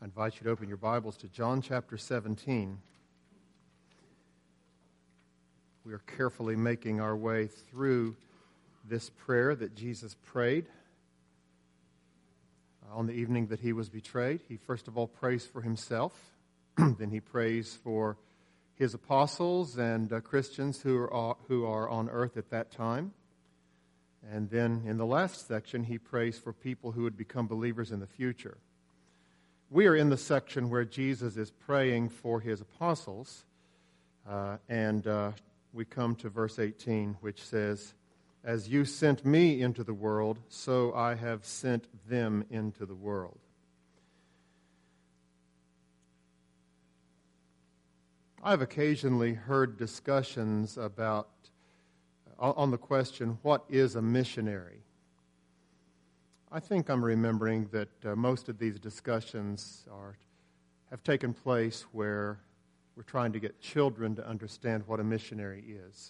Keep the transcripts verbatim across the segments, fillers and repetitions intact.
I invite you to open your Bibles to John chapter seventeen. We are carefully making our way through this prayer that Jesus prayed on the evening that he was betrayed. He first of all prays for himself, then he prays for his apostles and uh, Christians who are, who are on earth at that time. And then in the last section, he prays for people who would become believers in the future. We are in the section where Jesus is praying for his apostles, uh, and uh, we come to verse eighteen, which says, "As you sent me into the world, so I have sent them into the world." I've occasionally heard discussions about, uh, on the question, what is a missionary? I think I'm remembering that uh, most of these discussions are have taken place where we're trying to get children to understand what a missionary is.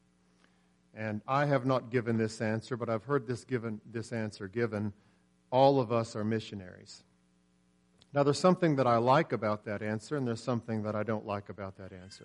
And I have not given this answer, but I've heard this given this answer given. All of us are missionaries. Now, there's something that I like about that answer, and there's something that I don't like about that answer.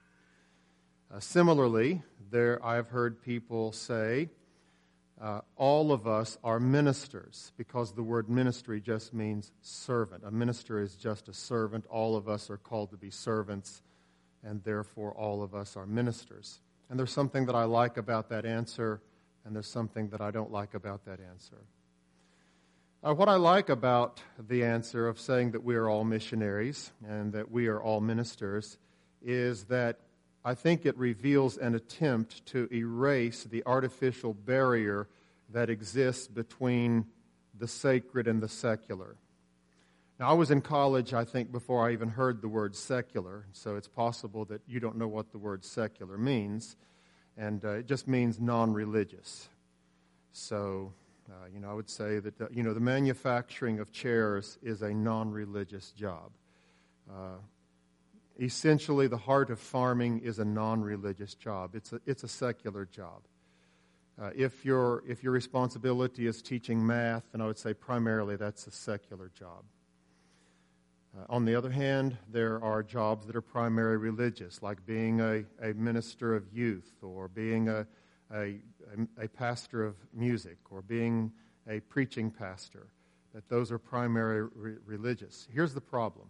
Uh, similarly, there I've heard people say, uh, all of us are ministers, because the word ministry just means servant. A minister is just a servant. All of us are called to be servants, and therefore all of us are ministers. And there's something that I like about that answer, and there's something that I don't like about that answer. Uh, what I like about the answer of saying that we are all missionaries and that we are all ministers is that I think it reveals an attempt to erase the artificial barrier that exists between the sacred and the secular. Now, I was in college, I think, before I even heard the word secular, so it's possible that you don't know what the word secular means, and uh, it just means non-religious. So, uh, you know, I would say that, uh, you know, the manufacturing of chairs is a non-religious job. Uh, essentially, the heart of farming is a non-religious job. It's a, it's a secular job. Uh, if your if your responsibility is teaching math, then I would say primarily that's a secular job. Uh, on the other hand, there are jobs that are primarily religious, like being a, a minister of youth, or being a, a, a pastor of music, or being a preaching pastor, that those are primarily re- religious. Here's the problem.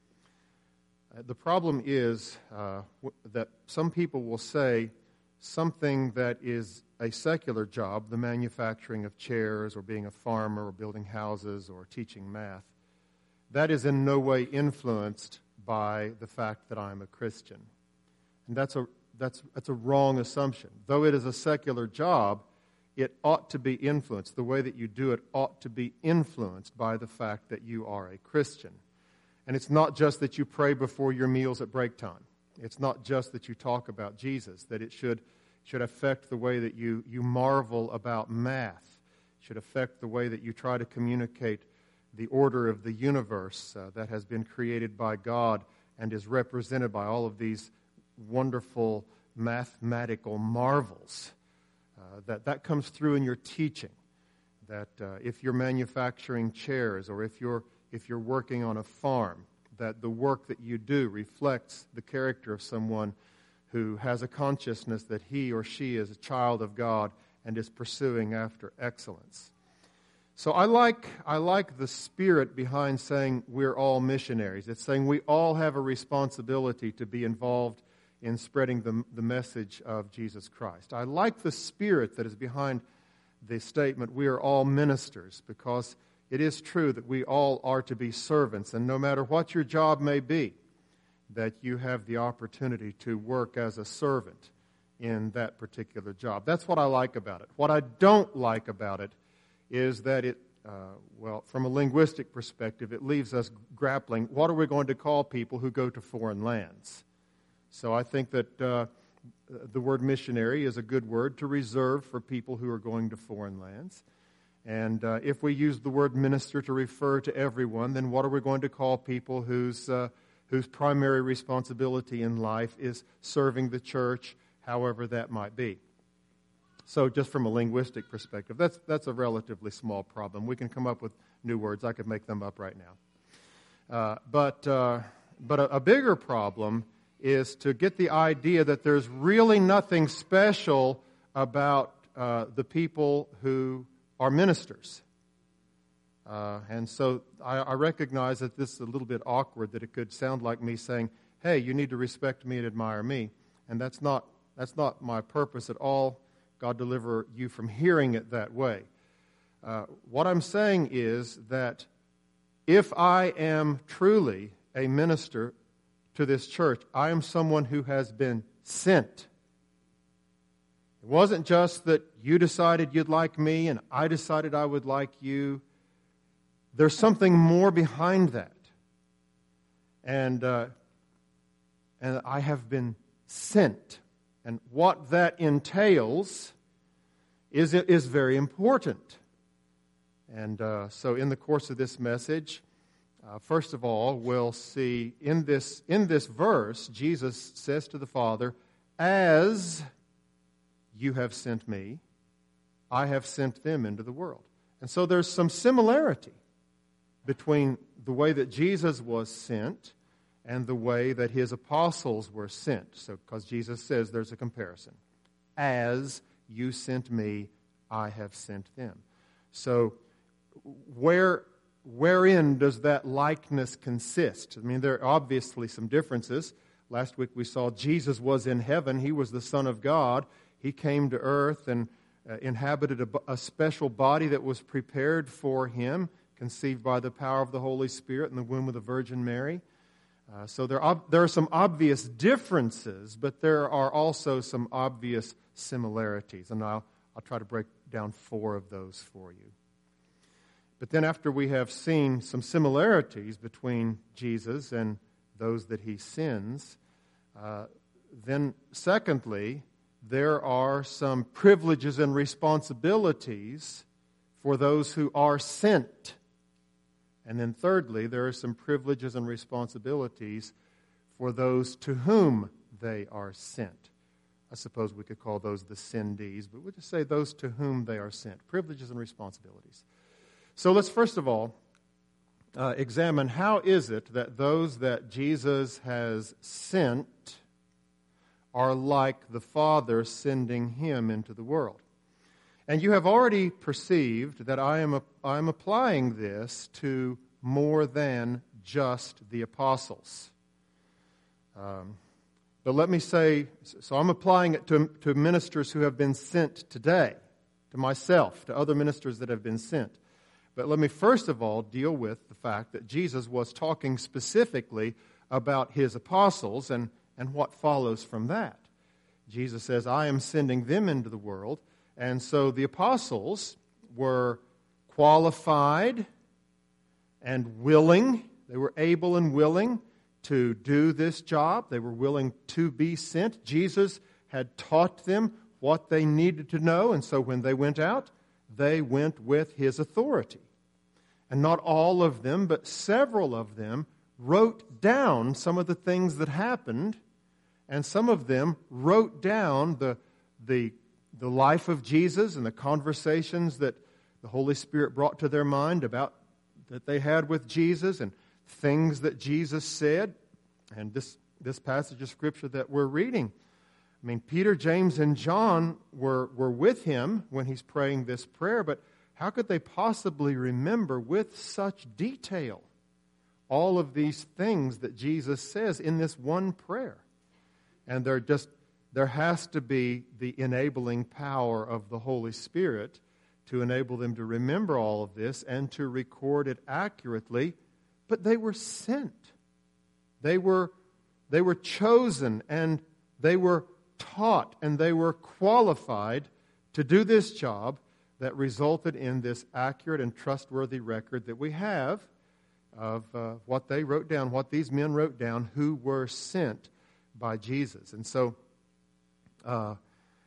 Uh, the problem is uh, w- that some people will say something that is a secular job, the manufacturing of chairs, or being a farmer, or building houses, or teaching math, that is in no way influenced by the fact that I'm a Christian. And that's a that's that's a wrong assumption. Though it is a secular job, it ought to be influenced. The way that you do it ought to be influenced by the fact that you are a Christian. And it's not just that you pray before your meals at break time. It's not just that you talk about Jesus, that it should should affect the way that you, you marvel about math. It should affect the way that you try to communicate the order of the universe uh, that has been created by God and is represented by all of these wonderful mathematical marvels. Uh, that, that comes through in your teaching. That uh, if you're manufacturing chairs, or if you're if you're working on a farm, that the work that you do reflects the character of someone who has a consciousness that he or she is a child of God and is pursuing after excellence. So I like I like the spirit behind saying we're all missionaries. It's saying we all have a responsibility to be involved in spreading the, the message of Jesus Christ. I like the spirit that is behind the statement we are all ministers, because it is true that we all are to be servants, and no matter what your job may be, that you have the opportunity to work as a servant in that particular job. That's what I like about it. What I don't like about it is that it, uh, well, from a linguistic perspective, it leaves us grappling, what are we going to call people who go to foreign lands? So I think that uh, the word missionary is a good word to reserve for people who are going to foreign lands. And uh, if we use the word minister to refer to everyone, then what are we going to call people whose uh, whose primary responsibility in life is serving the church, however that might be? So just from a linguistic perspective, that's that's a relatively small problem. We can come up with new words. I could make them up right now. Uh, but uh, but a, a bigger problem is to get the idea that there's really nothing special about uh, the people who are ministers. Uh, and so I, I recognize that this is a little bit awkward, that it could sound like me saying, hey, you need to respect me and admire me. And that's not that's not my purpose at all. God deliver you from hearing it that way. Uh, what I'm saying is that if I am truly a minister to this church, I am someone who has been sent. It wasn't just that you decided you'd like me and I decided I would like you. There's something more behind that. And uh, and I have been sent. And what that entails is, is very important. And uh, so in the course of this message, uh, first of all, we'll see in this, in this verse, Jesus says to the Father, as you have sent me, I have sent them into the world. And so there's some similarity between the way that Jesus was sent and the way that his apostles were sent. So, because Jesus says there's a comparison. As you sent me, I have sent them. So, where, wherein does that likeness consist? I mean, there are obviously some differences. Last week we saw Jesus was in heaven. He was the Son of God. He came to earth and uh, inhabited a, a special body that was prepared for him, conceived by the power of the Holy Spirit in the womb of the Virgin Mary. Uh, so there are, there are some obvious differences, but there are also some obvious similarities. And I'll, I'll try to break down four of those for you. But then after we have seen some similarities between Jesus and those that he sends, uh, then secondly, there are some privileges and responsibilities for those who are sent. And then thirdly, there are some privileges and responsibilities for those to whom they are sent. I suppose we could call those the sendees, but we'll just say those to whom they are sent. Privileges and responsibilities. So let's first of all uh, examine how is it that those that Jesus has sent are like the Father sending him into the world. And you have already perceived that I am, I am applying this to more than just the apostles. Um, but let me say, so I'm applying it to, to ministers who have been sent today, to myself, to other ministers that have been sent. But let me first of all deal with the fact that Jesus was talking specifically about his apostles and, and what follows from that. Jesus says, I am sending them into the world. And so the apostles were qualified and willing. They were able and willing to do this job. They were willing to be sent. Jesus had taught them what they needed to know. And so when they went out, they went with his authority. And not all of them, but several of them wrote down some of the things that happened. And some of them wrote down the the the life of Jesus and the conversations that the Holy Spirit brought to their mind about that they had with Jesus and things that Jesus said. And this, this passage of Scripture that we're reading, I mean, Peter, James, and John were, were with him when he's praying this prayer, but how could they possibly remember with such detail all of these things that Jesus says in this one prayer? And they're just There has to be the enabling power of the Holy Spirit to enable them to remember all of this and to record it accurately. But they were sent. They were, they were chosen and they were taught and they were qualified to do this job that resulted in this accurate and trustworthy record that we have of uh, what they wrote down, what these men wrote down who were sent by Jesus. And so Uh,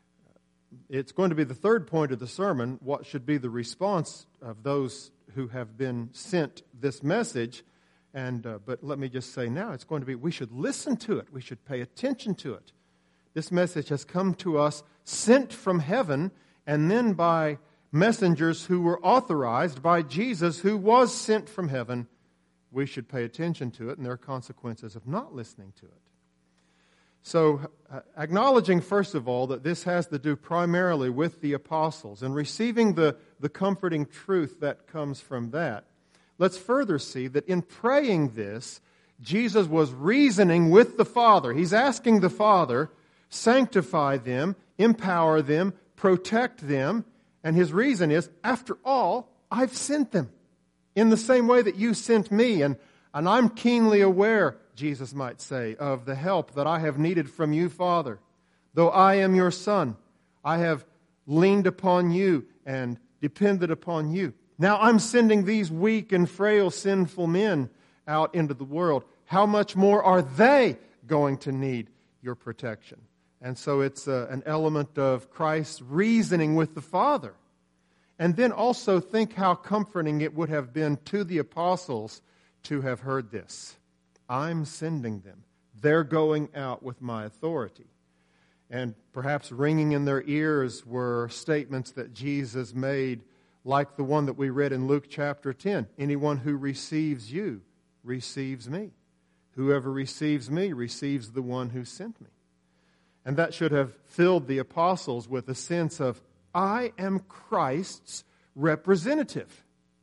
it's going to be the third point of the sermon, what should be the response of those who have been sent this message. And uh, but let me just say now, it's going to be, we should listen to it. We should pay attention to it. This message has come to us sent from heaven and then by messengers who were authorized by Jesus, who was sent from heaven we should pay attention to it, and there are consequences of not listening to it. So, uh, acknowledging, first of all, that this has to do primarily with the apostles and receiving the, the comforting truth that comes from that, let's further see that in praying this, Jesus was reasoning with the Father. He's asking the Father, sanctify them, empower them, protect them, and his reason is, after all, I've sent them in the same way that you sent me, and, and I'm keenly aware, Jesus might say, of the help that I have needed from you, Father. Though I am your Son, I have leaned upon you and depended upon you. Now I'm sending these weak and frail, sinful men out into the world. How much more are they going to need your protection? And so it's uh, an element of Christ's reasoning with the Father. And then also think how comforting it would have been to the apostles to have heard this. I'm sending them. They're going out with my authority. And perhaps ringing in their ears were statements that Jesus made, like the one that we read in Luke chapter ten. Anyone who receives you receives me. Whoever receives me receives the one who sent me. And that should have filled the apostles with a sense of, I am Christ's representative.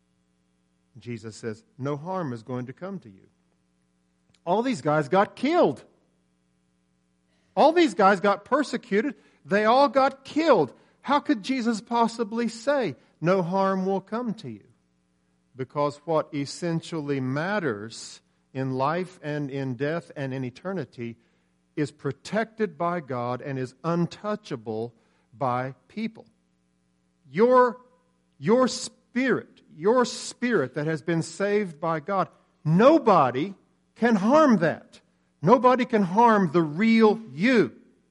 Jesus says, no harm is going to come to you. All these guys got killed. All these guys got persecuted. They all got killed. How could Jesus possibly say, no harm will come to you? Because what essentially matters in life and in death and in eternity is protected by God and is untouchable by people. Your, your spirit, your spirit that has been saved by God, nobody can harm that. Nobody can harm the real you.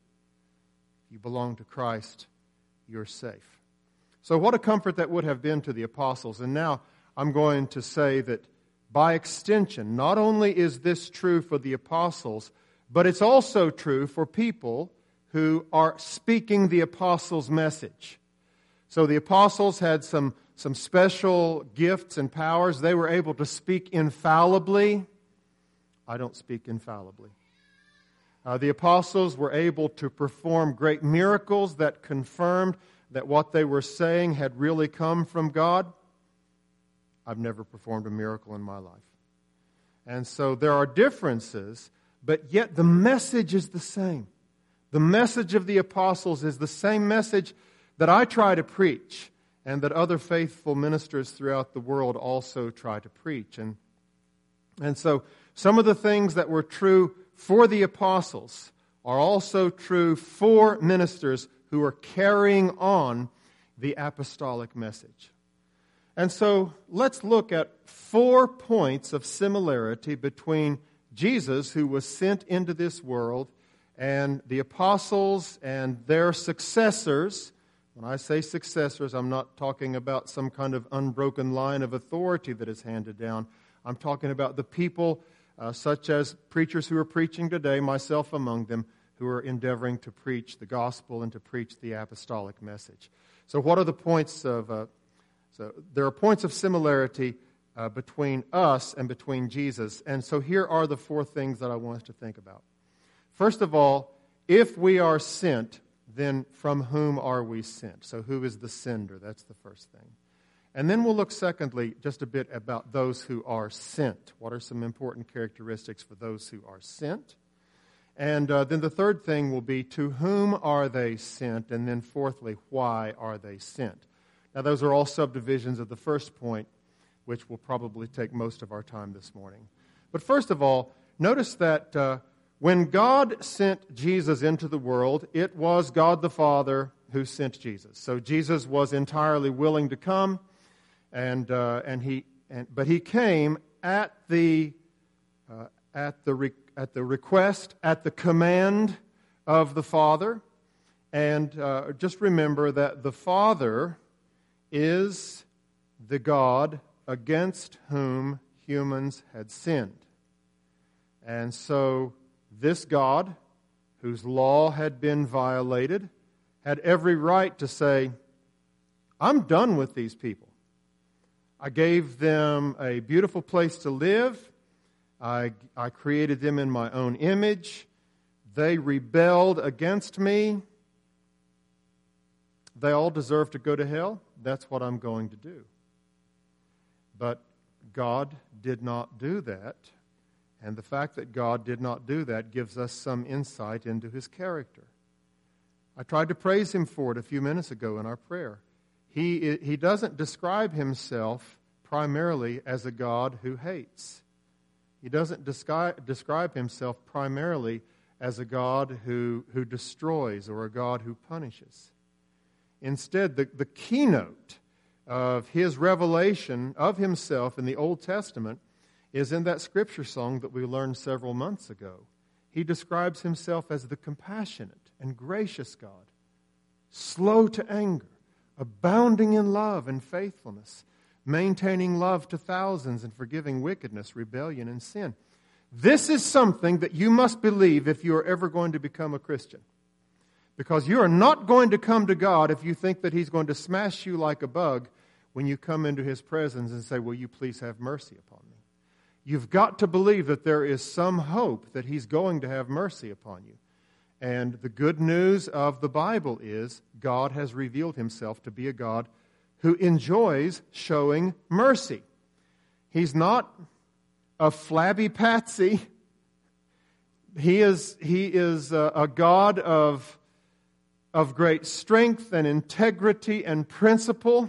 If you belong to Christ, you're safe. So what a comfort that would have been to the apostles. And now I'm going to say that by extension, not only is this true for the apostles, but it's also true for people who are speaking the apostles' message. So the apostles had some, some special gifts and powers. They were able to speak infallibly. I don't speak infallibly. Uh, the apostles were able to perform great miracles that confirmed that what they were saying had really come from God. I've never performed a miracle in my life. And so there are differences, but yet the message is the same. The message of the apostles is the same message that I try to preach and that other faithful ministers throughout the world also try to preach. And, and so some of the things that were true for the apostles are also true for ministers who are carrying on the apostolic message. And so let's look at four points of similarity between Jesus, who was sent into this world, and the apostles and their successors. When I say successors, I'm not talking about some kind of unbroken line of authority that is handed down. I'm talking about the people uh, such as preachers who are preaching today, myself among them, who are endeavoring to preach the gospel and to preach the apostolic message. So what are the points of... Uh, so there are points of similarity uh, between us and between Jesus. And so here are the four things that I want us to think about. First of all, if we are sent, then from whom are we sent? So who is the sender? That's the first thing. And then we'll look, secondly, just a bit about those who are sent. What are some important characteristics for those who are sent? And uh, then the third thing will be, to whom are they sent? And then fourthly, why are they sent? Now, those are all subdivisions of the first point, which will probably take most of our time this morning. But first of all, notice that uh, when God sent Jesus into the world, it was God the Father who sent Jesus. So Jesus was entirely willing to come, and uh, and he and, but he came at the uh, at the re, at the request, at the command of the Father. And uh, just remember that the Father is the God against whom humans had sinned. And so this God, whose law had been violated, had every right to say, I'm done with these people. I gave them a beautiful place to live. I, I created them in my own image. They rebelled against me. They all deserve to go to hell. That's what I'm going to do. But God did not do that. And the fact that God did not do that gives us some insight into His character. I tried to praise Him for it a few minutes ago in our prayer. He, he doesn't describe Himself primarily as a God who hates. He doesn't describe, describe Himself primarily as a God who, who destroys or a God who punishes. Instead, the, the keynote of His revelation of Himself in the Old Testament is in that scripture song that we learned several months ago. He describes Himself as the compassionate and gracious God, slow to anger, abounding in love and faithfulness, maintaining love to thousands and forgiving wickedness, rebellion, and sin. This is something that you must believe if you are ever going to become a Christian. Because you are not going to come to God if you think that He's going to smash you like a bug when you come into His presence and say, will you please have mercy upon me? You've got to believe that there is some hope that He's going to have mercy upon you. And the good news of the Bible is God has revealed Himself to be a God who enjoys showing mercy. He's not a flabby patsy. He is, he is a, a God of, of great strength and integrity and principle.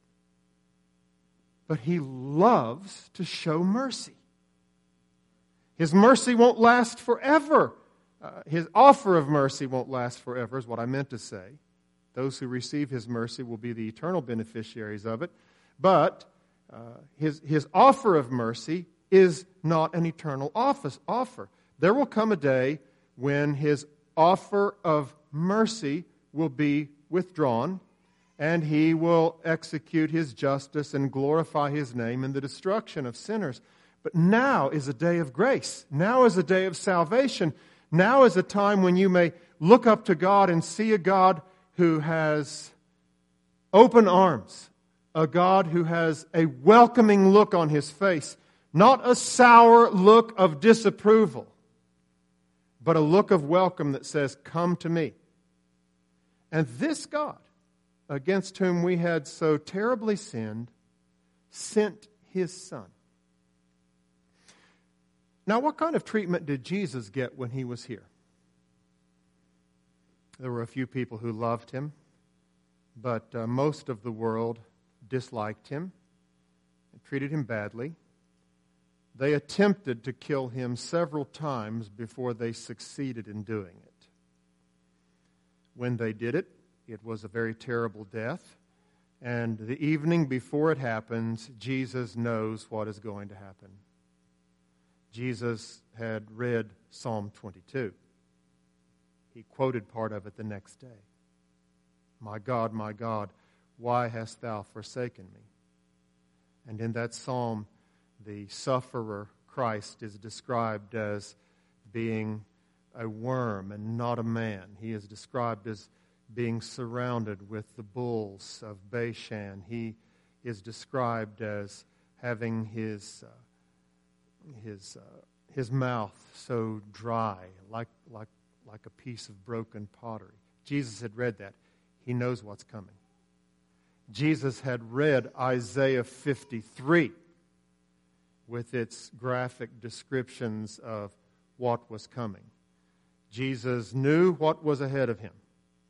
But He loves to show mercy. His mercy won't last forever. Uh, his offer of mercy won't last forever, is what I meant to say. Those who receive His mercy will be the eternal beneficiaries of it. But uh, his, his offer of mercy is not an eternal office, offer. There will come a day when His offer of mercy will be withdrawn, and He will execute His justice and glorify His name in the destruction of sinners. But now is a day of grace. Now is a day of salvation. Now is a time when you may look up to God and see a God who has open arms, a God who has a welcoming look on His face, not a sour look of disapproval, but a look of welcome that says, come to me. And this God, against whom we had so terribly sinned, sent His Son. Now, what kind of treatment did Jesus get when He was here? There were a few people who loved Him, but uh, most of the world disliked Him and treated Him badly. They attempted to kill Him several times before they succeeded in doing it. When they did it, it was a very terrible death. And the evening before it happens, Jesus knows what is going to happen. Jesus had read Psalm twenty-two. He quoted part of it the next day. My God, my God, why hast thou forsaken me? And in that psalm, the sufferer, Christ, is described as being a worm and not a man. He is described as being surrounded with the bulls of Bashan. He is described as having his uh, his uh, his mouth so dry, like like like a piece of broken pottery. Jesus had read that. He knows what's coming. Jesus had read Isaiah fifty-three with its graphic descriptions of what was coming. Jesus knew what was ahead of Him.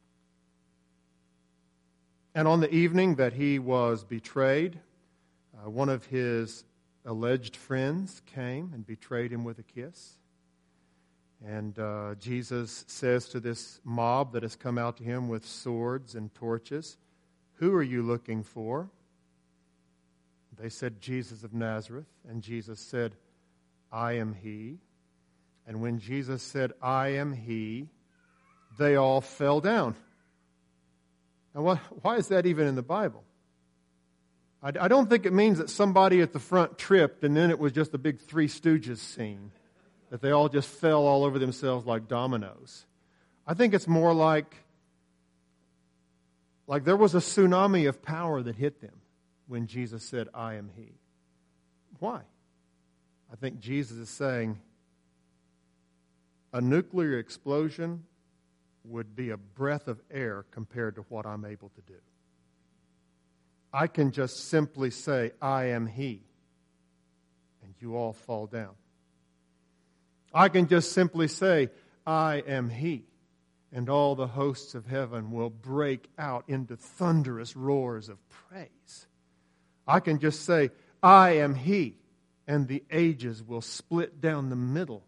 And on the evening that He was betrayed, uh, one of His alleged friends came and betrayed Him with a kiss. And uh, Jesus says to this mob that has come out to Him with swords and torches, who are you looking for? They said, Jesus of Nazareth. And Jesus said, I am He. And when Jesus said, I am He, they all fell down. Now, why, why is that even in the Bible? I, I don't think it means that somebody at the front tripped and then it was just a big Three Stooges scene, that they all just fell all over themselves like dominoes. I think it's more like, like there was a tsunami of power that hit them when Jesus said, I am He. Why? I think Jesus is saying a nuclear explosion would be a breath of air compared to what I'm able to do. I can just simply say, I am He, and you all fall down. I can just simply say, I am He, and all the hosts of heaven will break out into thunderous roars of praise. I can just say, I am He, and the ages will split down the middle.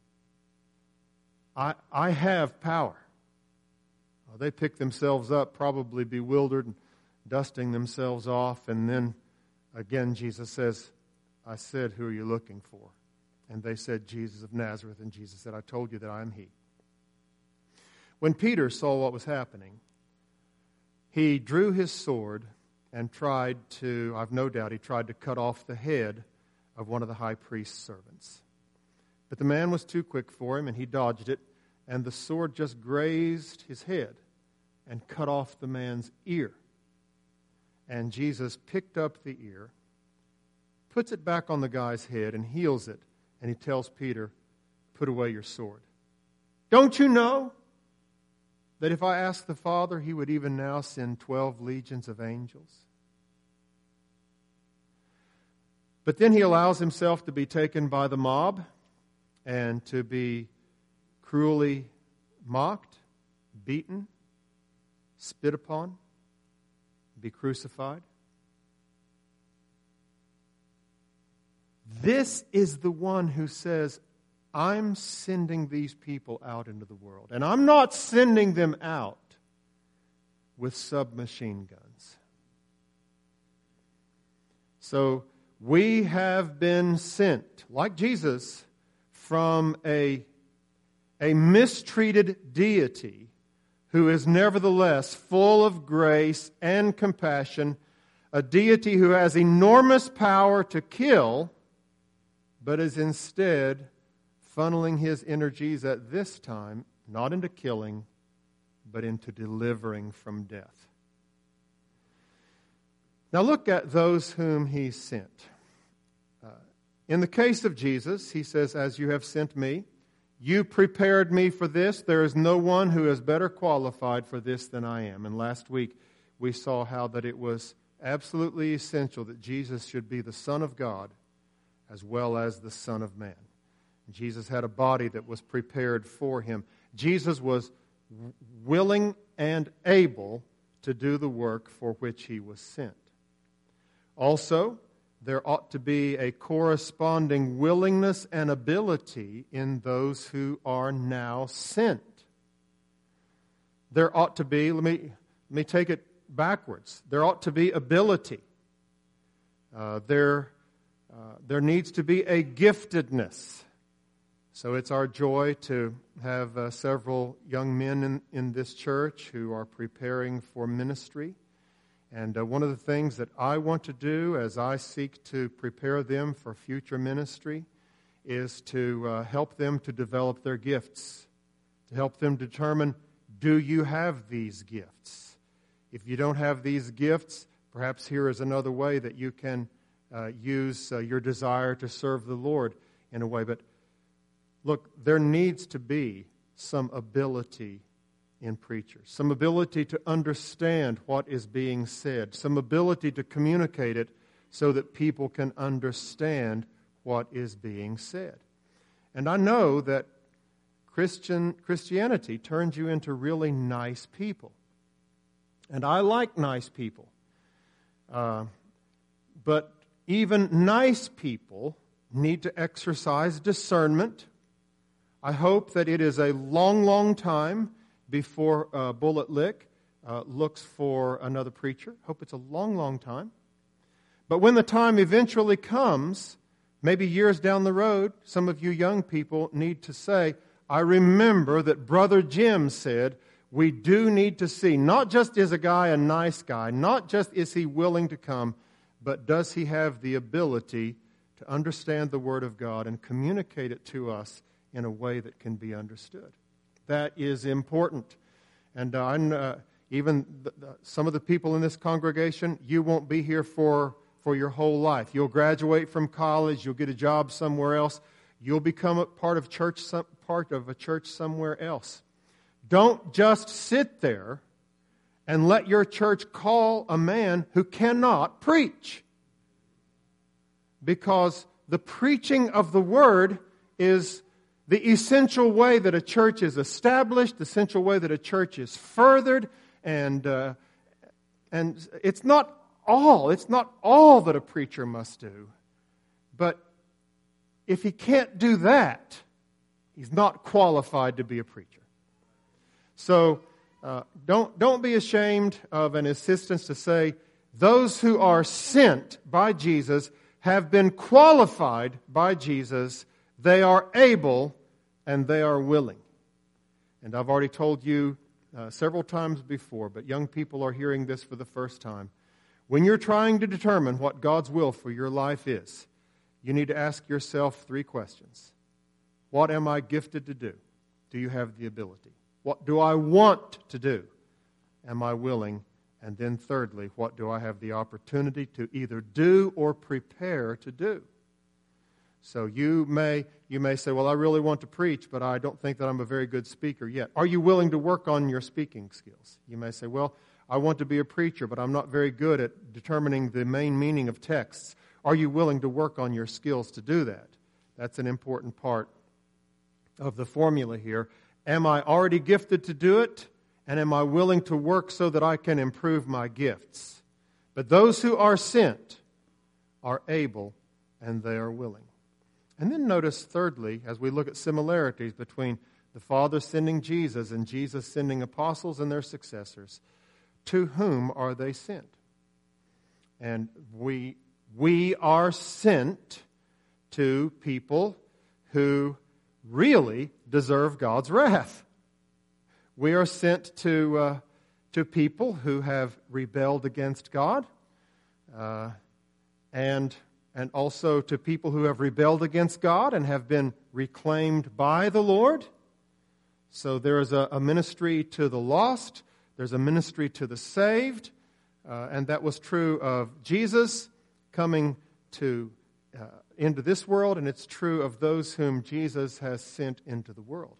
I, I have power. Well, they pick themselves up, probably bewildered, and dusting themselves off, and then again Jesus says, I said, who are you looking for? And they said, Jesus of Nazareth, and Jesus said, I told you that I am He. When Peter saw what was happening, he drew his sword and tried to, I've no doubt, he tried to cut off the head of one of the high priest's servants. But the man was too quick for him, and he dodged it, and the sword just grazed his head and cut off the man's ear. And Jesus picked up the ear, puts it back on the guy's head, and heals it. And he tells Peter, put away your sword. Don't you know that if I asked the Father, He would even now send twelve legions of angels? But then he allows himself to be taken by the mob and to be cruelly mocked, beaten, spit upon, be crucified. This is the one who says, I'm sending these people out into the world. And I'm not sending them out with submachine guns. So we have been sent, like Jesus, from a, a mistreated deity who is nevertheless full of grace and compassion, a deity who has enormous power to kill, but is instead funneling His energies at this time, not into killing, but into delivering from death. Now look at those whom He sent. Uh, in the case of Jesus, He says, as you have sent me, you prepared me for this. There is no one who is better qualified for this than I am. And last week we saw how that it was absolutely essential that Jesus should be the Son of God as well as the Son of Man. Jesus had a body that was prepared for Him. Jesus was willing and able to do the work for which He was sent. Also, there ought to be a corresponding willingness and ability in those who are now sent. There ought to be, let me, let me take it backwards. There ought to be ability. Uh, there, uh, there needs to be a giftedness. So it's our joy to have uh, several young men in, in this church who are preparing for ministry. And uh, one of the things that I want to do as I seek to prepare them for future ministry is to uh, help them to develop their gifts, to help them determine, do you have these gifts? If you don't have these gifts, perhaps here is another way that you can uh, use uh, your desire to serve the Lord in a way. But look, there needs to be some ability in preachers, some ability to understand what is being said, some ability to communicate it so that people can understand what is being said. And I know that Christian Christianity turns you into really nice people. And I like nice people. Uh, but even nice people need to exercise discernment. I hope that it is a long, long time before uh, Bullet Lick uh, looks for another preacher. Hope it's a long, long time. But when the time eventually comes, maybe years down the road, some of you young people need to say, I remember that Brother Jim said, we do need to see, not just is a guy a nice guy, not just is he willing to come, but does he have the ability to understand the Word of God and communicate it to us in a way that can be understood. That is important. And uh, uh, even the, the, some of the people in this congregation, you won't be here for for your whole life. You'll graduate from college, you'll get a job somewhere else, you'll become a part of church, some, part of a church somewhere else. Don't just sit there and let your church call a man who cannot preach. Because the preaching of the Word is the essential way that a church is established, the essential way that a church is furthered, and uh, and it's not all, it's not all that a preacher must do. But if he can't do that, he's not qualified to be a preacher. So uh, don't don't be ashamed of an insistence to say those who are sent by Jesus have been qualified by Jesus. They are able and they are willing. And I've already told you uh, several times before, but young people are hearing this for the first time. When you're trying to determine what God's will for your life is, you need to ask yourself three questions. What am I gifted to do? Do you have the ability? What do I want to do? Am I willing? And then thirdly, what do I have the opportunity to either do or prepare to do? So you may you may say, well, I really want to preach, but I don't think that I'm a very good speaker yet. Are you willing to work on your speaking skills? You may say, well, I want to be a preacher, but I'm not very good at determining the main meaning of texts. Are you willing to work on your skills to do that? That's an important part of the formula here. Am I already gifted to do it? And am I willing to work so that I can improve my gifts? But those who are sent are able and they are willing. And then notice, thirdly, as we look at similarities between the Father sending Jesus and Jesus sending apostles and their successors, to whom are they sent? And we, we are sent to people who really deserve God's wrath. We are sent to uh, to people who have rebelled against God, uh, and and also to people who have rebelled against God and have been reclaimed by the Lord. So there is a, a ministry to the lost. There's a ministry to the saved, uh, and that was true of Jesus coming to uh, into this world, and it's true of those whom Jesus has sent into the world.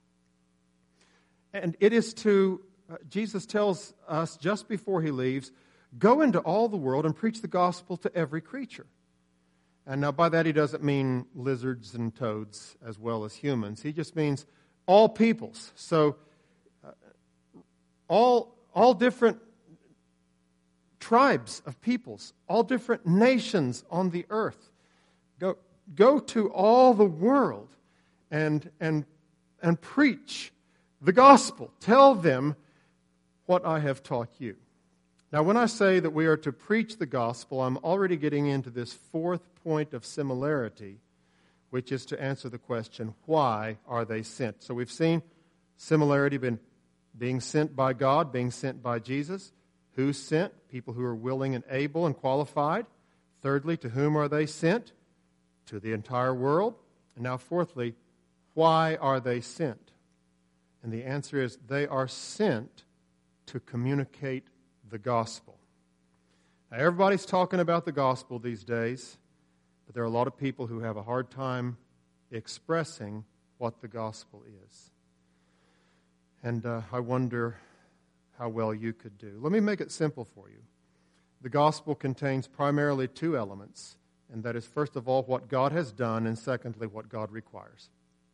And it is to, uh, Jesus tells us just before he leaves, go into all the world and preach the gospel to every creature. And now by that he doesn't mean lizards and toads as well as humans. He just means all peoples. So uh, all, all different tribes of peoples, all different nations on the earth. Go, go to all the world and, and, and preach the gospel. Tell them what I have taught you. Now, when I say that we are to preach the gospel, I'm already getting into this fourth point of similarity, which is to answer the question, why are they sent? So we've seen similarity been being sent by God, being sent by Jesus. Who's sent? People who are willing and able and qualified. Thirdly, to whom are they sent? To the entire world. And now fourthly, why are they sent? And the answer is they are sent to communicate the gospel. Now, everybody's talking about the gospel these days, but there are a lot of people who have a hard time expressing what the gospel is. And uh, I wonder how well you could do. Let me make it simple for you. The gospel contains primarily two elements, and that is, first of all, what God has done, and secondly, what God requires.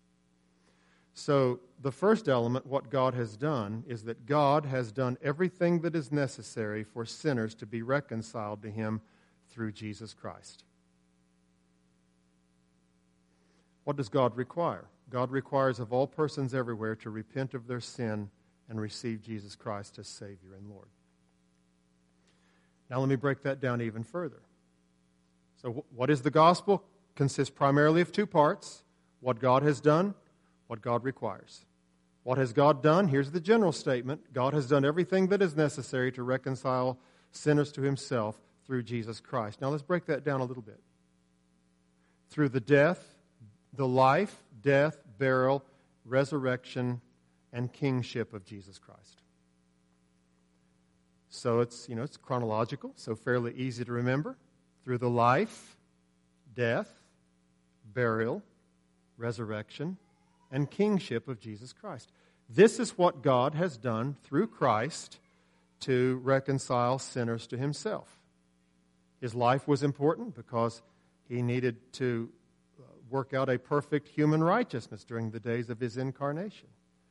So the first element, what God has done, is that God has done everything that is necessary for sinners to be reconciled to Him through Jesus Christ. What does God require? God requires of all persons everywhere to repent of their sin and receive Jesus Christ as Savior and Lord. Now let me break that down even further. So what is the gospel? Consists primarily of two parts. What God has done, what God requires. What has God done? Here's the general statement. God has done everything that is necessary to reconcile sinners to Himself through Jesus Christ. Now let's break that down a little bit. Through the death, the life, death, burial, resurrection, and kingship of Jesus Christ. So it's, you know, it's chronological, so fairly easy to remember. through the life, death, burial, resurrection, and kingship of Jesus Christ. This is what God has done through Christ to reconcile sinners to himself. His life was important because he needed to work out a perfect human righteousness during the days of his incarnation.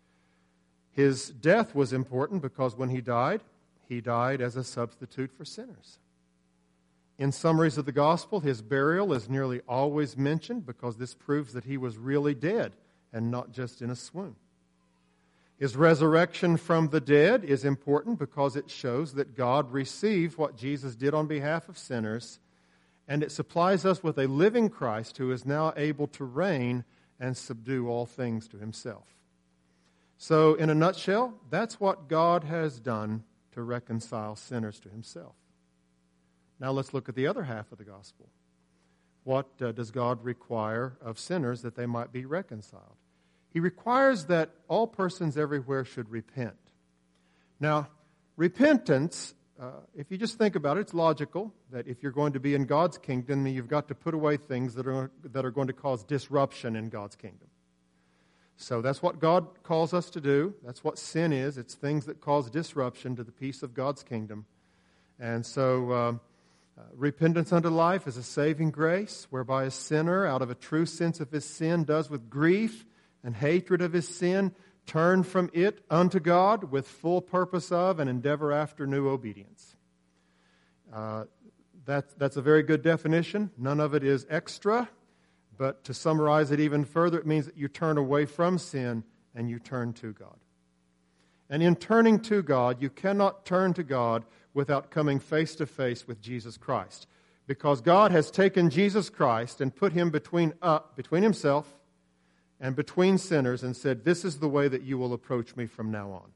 His death was important because when he died, he died as a substitute for sinners. In summaries of the gospel, his burial is nearly always mentioned because this proves that he was really dead and not just in a swoon. His resurrection from the dead is important because it shows that God received what Jesus did on behalf of sinners, and it supplies us with a living Christ who is now able to reign and subdue all things to himself. So, in a nutshell, that's what God has done to reconcile sinners to himself. Now let's look at the other half of the gospel. What uh, does God require of sinners that they might be reconciled? He requires that all persons everywhere should repent. Now, repentance, uh, if you just think about it, it's logical that if you're going to be in God's kingdom, you've got to put away things that are, that are going to cause disruption in God's kingdom. So that's what God calls us to do. That's what sin is. It's things that cause disruption to the peace of God's kingdom. And so uh, uh, repentance unto life is a saving grace, whereby a sinner, out of a true sense of his sin, does with grief and hatred of his sin, turn from it unto God with full purpose of and endeavor after new obedience. Uh, that, that's a very good definition. None of it is extra. But to summarize it even further, it means that you turn away from sin and you turn to God. And in turning to God, you cannot turn to God without coming face to face with Jesus Christ. Because God has taken Jesus Christ and put him between, uh, between himself and between sinners and said, this is the way that you will approach me from now on.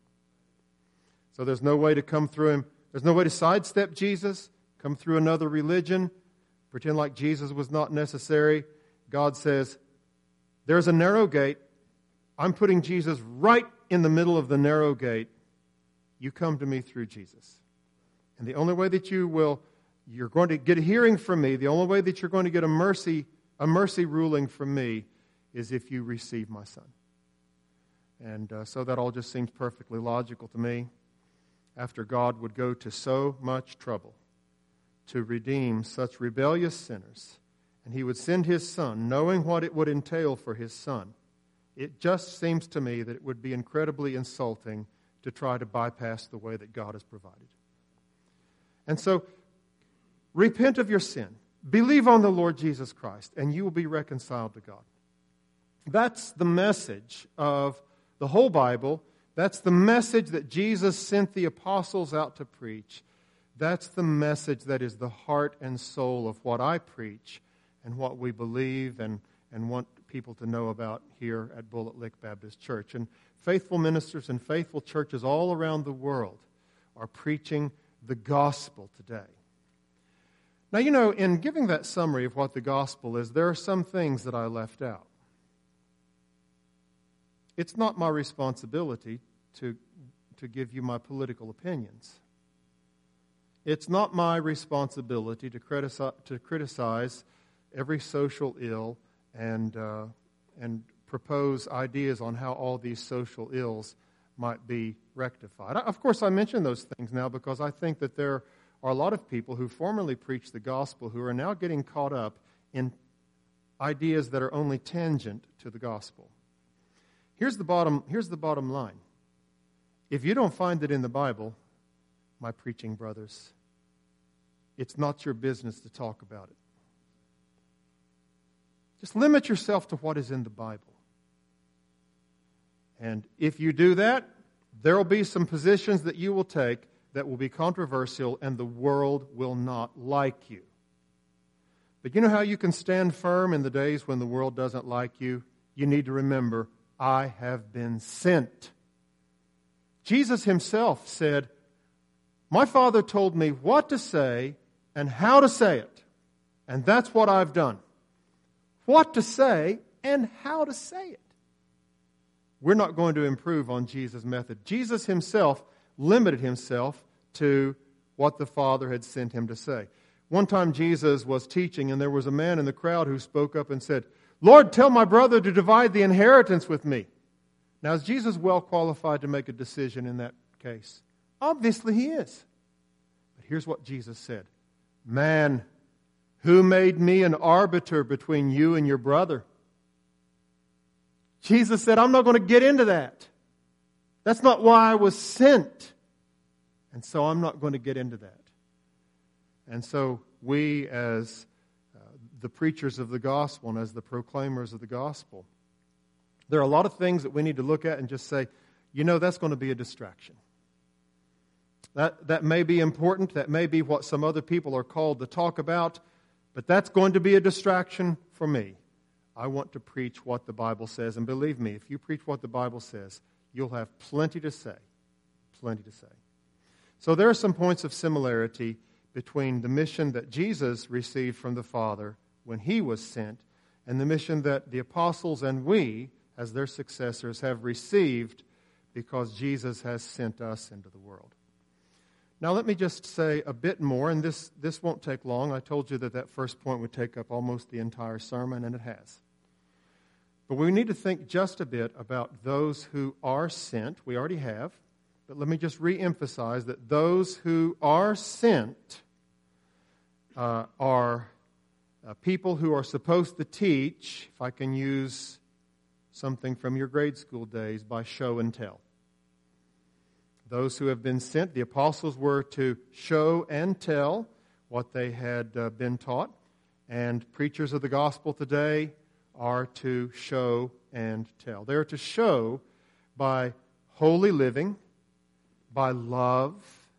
So there's no way to come through him. There's no way to sidestep Jesus, come through another religion, pretend like Jesus was not necessary. God says, there's a narrow gate. I'm putting Jesus right in the middle of the narrow gate. You come to me through Jesus. And the only way that you will, you're going to get a hearing from me, the only way that you're going to get a mercy, a mercy ruling from me is if you receive my Son. And uh, so that all just seems perfectly logical to me. After God would go to so much trouble to redeem such rebellious sinners, and he would send his Son, knowing what it would entail for his Son, it just seems to me that it would be incredibly insulting to try to bypass the way that God has provided. And so, repent of your sin. Believe on the Lord Jesus Christ, and you will be reconciled to God. That's the message of the whole Bible. That's the message that Jesus sent the apostles out to preach. That's the message that is the heart and soul of what I preach and what we believe and, and want people to know about here at Bullet Lick Baptist Church. And faithful ministers and faithful churches all around the world are preaching the gospel today. Now, you know, in giving that summary of what the gospel is, there are some things that I left out. It's not my responsibility to, to give you my political opinions. It's not my responsibility to criticize, to criticize every social ill and uh, and propose ideas on how all these social ills might be rectified. Of course, I mention those things now because I think that there are a lot of people who formerly preached the gospel who are now getting caught up in ideas that are only tangent to the gospel. Here's the bottom, here's the bottom line. If you don't find it in the Bible, my preaching brothers, it's not your business to talk about it. Just limit yourself to what is in the Bible. And if you do that, there will be some positions that you will take that will be controversial and the world will not like you. But you know how you can stand firm in the days when the world doesn't like you? You need to remember, I have been sent. Jesus himself said, my Father told me what to say and how to say it. And that's what I've done. What to say and how to say it. We're not going to improve on Jesus' method. Jesus himself limited himself to what the Father had sent him to say. One time Jesus was teaching, and there was a man in the crowd who spoke up and said, "Lord, tell my brother to divide the inheritance with me." Now, is Jesus well qualified to make a decision in that case? Obviously he is. But here's what Jesus said. "Man, who made me an arbiter between you and your brother?" Jesus said, "I'm not going to get into that. That's not why I was sent. And so I'm not going to get into that." And so we, as uh, the preachers of the gospel and as the proclaimers of the gospel, there are a lot of things that we need to look at and just say, you know, that's going to be a distraction. That, that may be important. That may be what some other people are called to talk about. But that's going to be a distraction for me. I want to preach what the Bible says. And believe me, if you preach what the Bible says, you'll have plenty to say. Plenty to say. So there are some points of similarity between the mission that Jesus received from the Father when he was sent and the mission that the apostles and we, as their successors, have received because Jesus has sent us into the world. Now let me just say a bit more, and this, this won't take long. I told you that that first point would take up almost the entire sermon, and it has. But we need to think just a bit about those who are sent. We already have. But let me just re-emphasize that those who are sent uh, are uh, people who are supposed to teach, if I can use something from your grade school days, by show and tell. Those who have been sent, the apostles were to show and tell what they had uh, been taught. And preachers of the gospel today are to show and tell. They are to show by holy living, by love,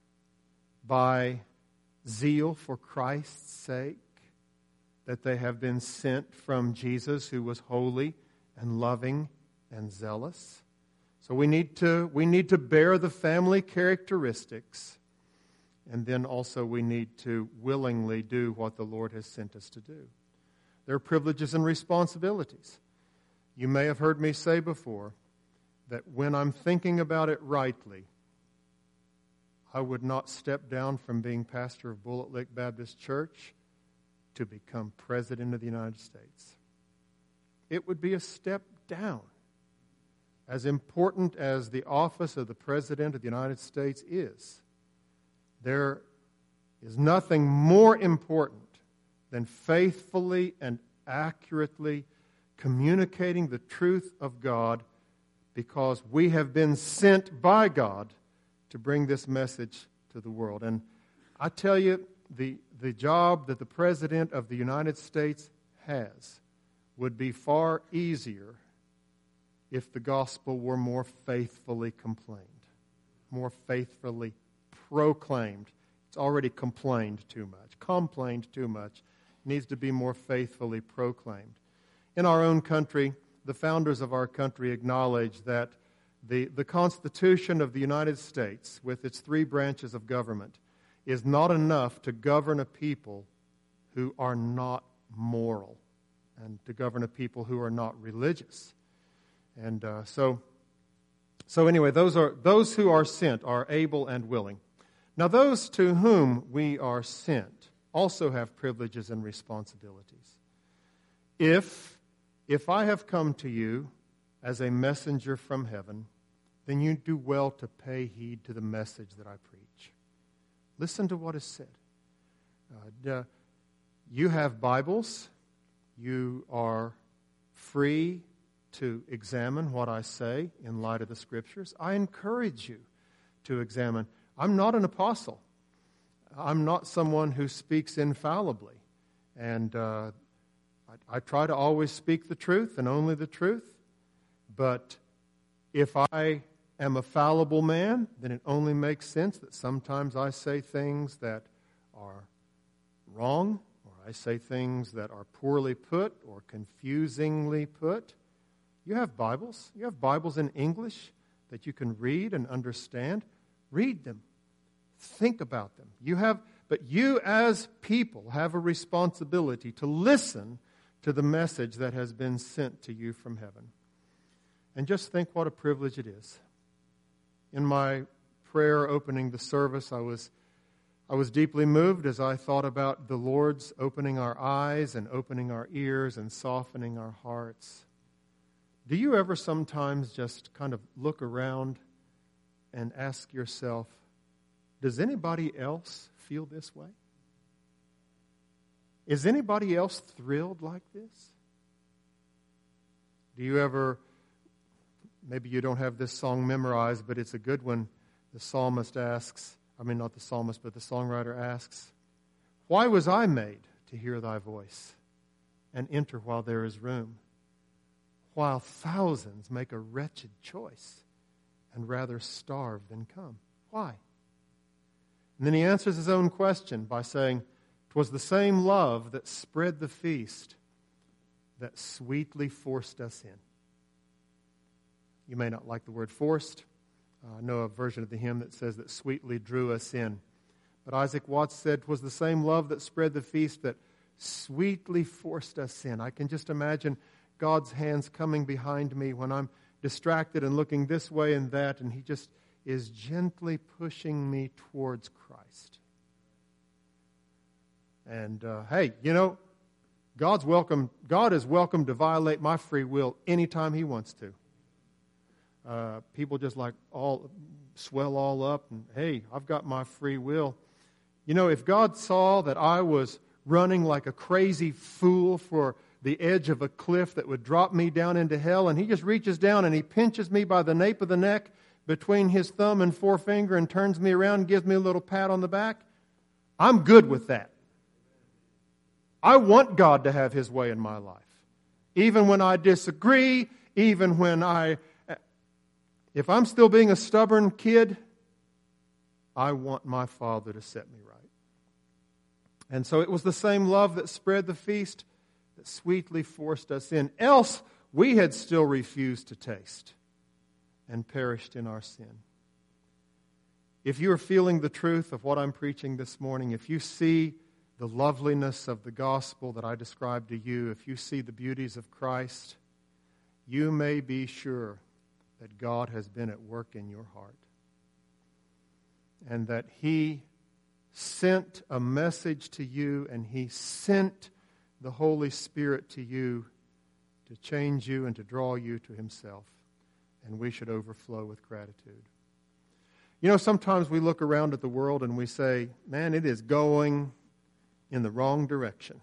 by zeal for Christ's sake, that they have been sent from Jesus, who was holy and loving and zealous. So we need to we need to bear the family characteristics, and then also we need to willingly do what the Lord has sent us to do. There are privileges and responsibilities. You may have heard me say before that when I'm thinking about it rightly, I would not step down from being pastor of Bullet Lick Baptist Church to become president of the United States. It would be a step down. As important as the office of the President of the United States is, there is nothing more important than faithfully and accurately communicating the truth of God, because we have been sent by God to bring this message to the world. And I tell you, the, the job that the President of the United States has would be far easier if the gospel were more faithfully complained, more faithfully proclaimed. It's already complained too much, complained too much. It needs to be more faithfully proclaimed. In our own country, the founders of our country acknowledge that the, the Constitution of the United States, with its three branches of government, is not enough to govern a people who are not moral and to govern a people who are not religious. And uh, so, so anyway, those are those who are sent are able and willing. Now, those to whom we are sent also have privileges and responsibilities. If, if I have come to you as a messenger from heaven, then you do well to pay heed to the message that I preach. Listen to what is said. Uh, you have Bibles. You are free to examine what I say in light of the Scriptures. I encourage you to examine. I'm not an apostle. I'm not someone who speaks infallibly. And uh, I, I try to always speak the truth and only the truth. But if I am a fallible man, then it only makes sense that sometimes I say things that are wrong, or I say things that are poorly put or confusingly put. You have Bibles. You have Bibles in English that you can read and understand. Read them. Think about them. You have, but you as people have a responsibility to listen to the message that has been sent to you from heaven. And just think what a privilege it is. In my prayer opening the service, I was I was deeply moved as I thought about the Lord's opening our eyes and opening our ears and softening our hearts. Do you ever sometimes just kind of look around and ask yourself, does anybody else feel this way? Is anybody else thrilled like this? Do you ever, maybe you don't have this song memorized, but it's a good one. The psalmist asks, I mean not the psalmist, but the songwriter asks, why was I made to hear thy voice and enter while there is room, while thousands make a wretched choice and rather starve than come? Why? And then he answers his own question by saying, 'twas the same love that spread the feast that sweetly forced us in. You may not like the word forced. Uh, I know a version of the hymn that says that sweetly drew us in. But Isaac Watts said, 'twas the same love that spread the feast that sweetly forced us in. I can just imagine God's hands coming behind me when I'm distracted and looking this way and that, and He just is gently pushing me towards Christ. And uh, hey, you know, God's welcome. God is welcome to violate my free will anytime He wants to. Uh, people just like all swell all up, and hey, I've got my free will. You know, if God saw that I was running like a crazy fool for the edge of a cliff that would drop me down into hell, and He just reaches down and He pinches me by the nape of the neck between His thumb and forefinger and turns me around and gives me a little pat on the back, I'm good with that. I want God to have His way in my life. Even when I disagree, even when I... If I'm still being a stubborn kid, I want my Father to set me right. And so it was the same love that spread the feast that sweetly forced us in. Else we had still refused to taste and perished in our sin. If you are feeling the truth of what I'm preaching this morning, if you see the loveliness of the gospel that I described to you, if you see the beauties of Christ, you may be sure that God has been at work in your heart and that He sent a message to you and He sent the Holy Spirit to you to change you and to draw you to Himself. And we should overflow with gratitude. You know, sometimes we look around at the world and we say, man, it is going in the wrong direction.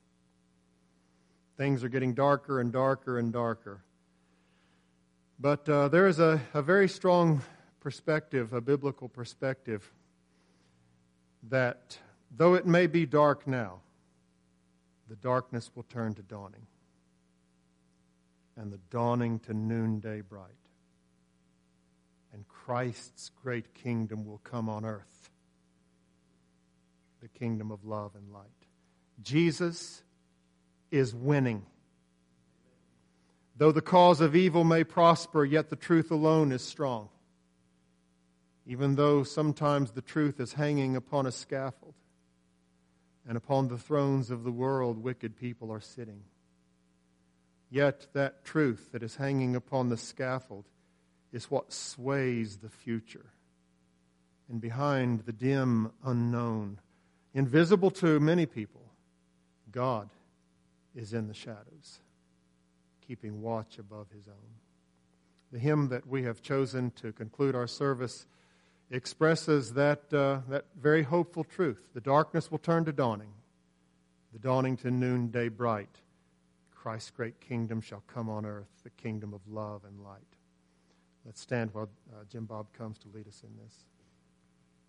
Things are getting darker and darker and darker. But uh, there is a, a very strong perspective, a biblical perspective, that though it may be dark now, the darkness will turn to dawning, and the dawning to noonday bright. And Christ's great kingdom will come on earth, the kingdom of love and light. Jesus is winning. Though the cause of evil may prosper, yet the truth alone is strong. Even though sometimes the truth is hanging upon a scaffold, and upon the thrones of the world wicked people are sitting. Yet that truth that is hanging upon the scaffold is what sways the future. And behind the dim unknown, invisible to many people, God is in the shadows, keeping watch above His own. The hymn that we have chosen to conclude our service expresses that, uh, that very hopeful truth. The darkness will turn to dawning, the dawning to noonday bright. Christ's great kingdom shall come on earth, the kingdom of love and light. Let's stand while uh, Jim Bob comes to lead us in this.